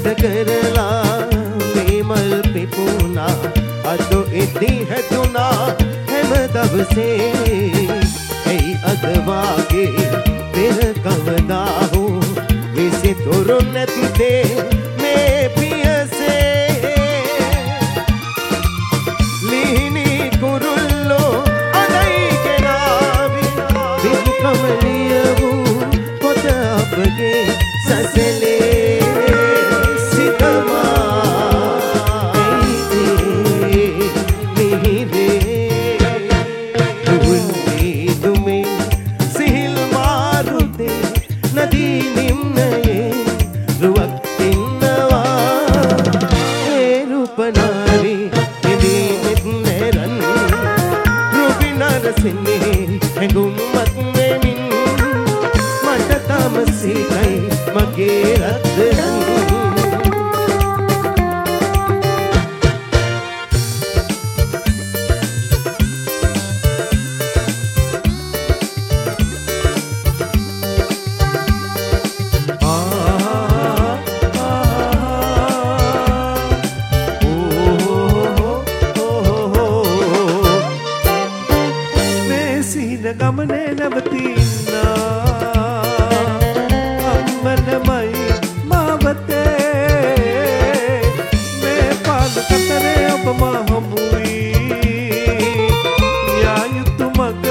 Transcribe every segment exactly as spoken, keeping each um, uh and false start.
ගත කරලා මේ මල් පිපුණා අද ඉදී හැදුනා හැම දවසේ ඇයි අද වාගේ පෙර කවදා හෝ විසිතුරු නැති දේ මේ පියසේ ලිහිණි කුරුල්ලෝ අදයි ගෙනාවි විකමලිය වූ පොත අපගේ සසලේ සිතමා මිහිරේ දුන්නේ දුමේ සිහිල් මාරුතේ නදී නිම්නයේ රුවක් ඉන්නවා ඒ රූපනාරි එදී මෙරන් රුපි නරසින්නේ හැඟුම්මත් මෙමින් මට තම සිතයි මගේ රත්තරන් ගමනේ නැවතිනා අම්මනමයි මාවතේ මේ පාද කතරේ ඔබ මා හමුවී යායුතු මග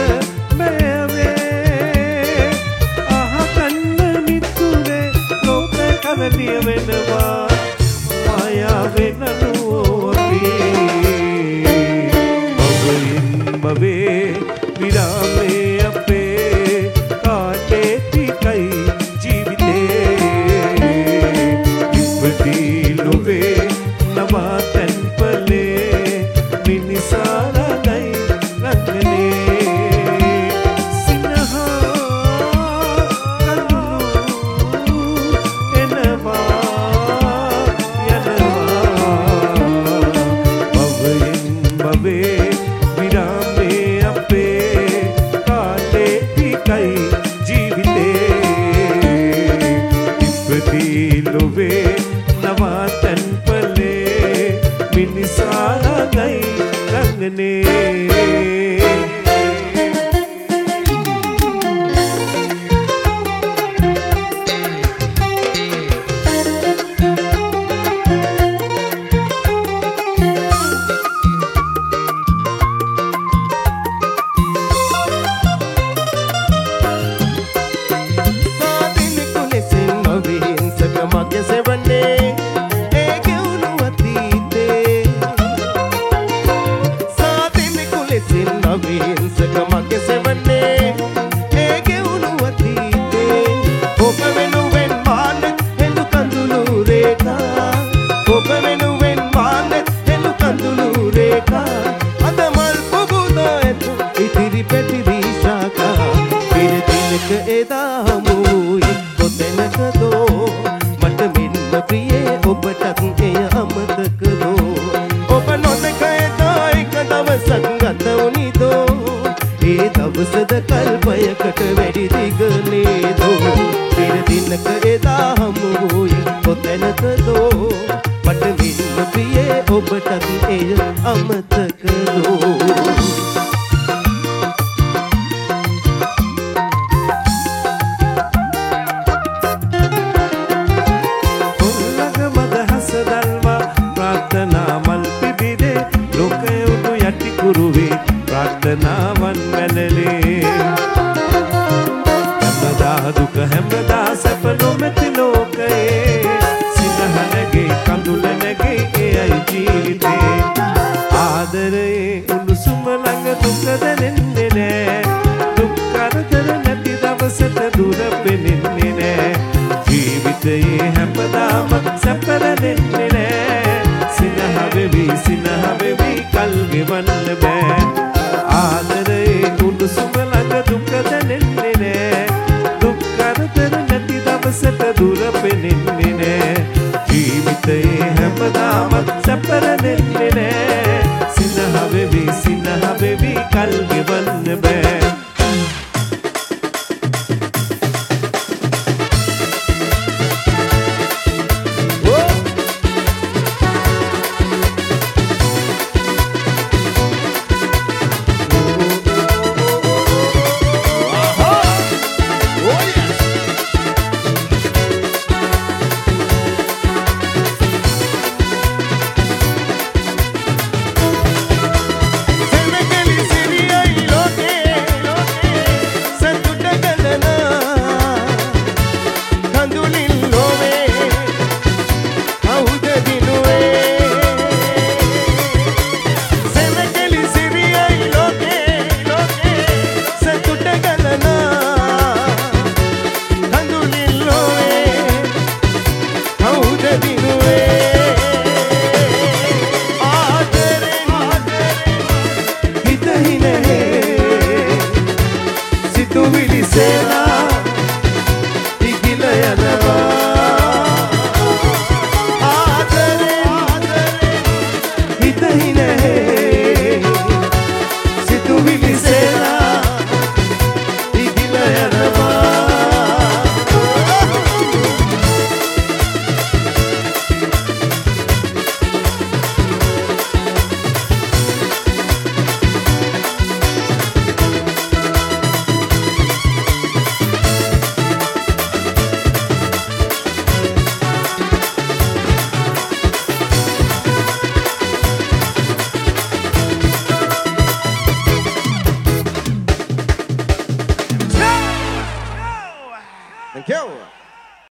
මේවේ අහකන්න මිතුරේ ලෝක කරලිය වෙනවා මායාවේ නනුවෝ අපි ඔබයින් බවේ විරාමේ අපේ කාටේ ටිකයි ජීවිතේ ඉපදී ලොවේ නවාතැන් පලේ මිනිසාරදයි රංගනේ සිනහා කඳුළු එනවා යනවා බවයෙන් බවේ විරාමේ අපේ ජීවිතේ ඉපදී ලොවේ නවාතැන් පලේ මිනිසාරදයි රංගනේ දවසද කල්පයකට වැඩි දිග නේදෝ පෙර දිනක එදා හමු වූයි කොතැනකදෝ මට මෙන්න ප්‍රියේ ඔබටත් එය අමතකදෝ පොල්ලග මද හස දල්වා ප්‍රාර්ථනා මල් පිබිදේ ලෝකය උඩු යටි කුරුවේ ප්‍රාර්ථනාවන් වැළලේ හැමදා දුක හැමදා සැප නොමැති ලෝකයේ සිනහනගේ කඳුල නැගේ එයයි ජීවිතේ ආදරයේ උණුසුම ළඟ දුක දැනෙන්නේ නෑ දුක් කරදර නැති දවසට දුර පෙනෙන්නේ නෑ ජීවිතයේ හැමදාම සැප දැනෙන්නේ නෑ සිනහ වෙවි සිනහ වෙවි කල් ගෙවන්න බෑ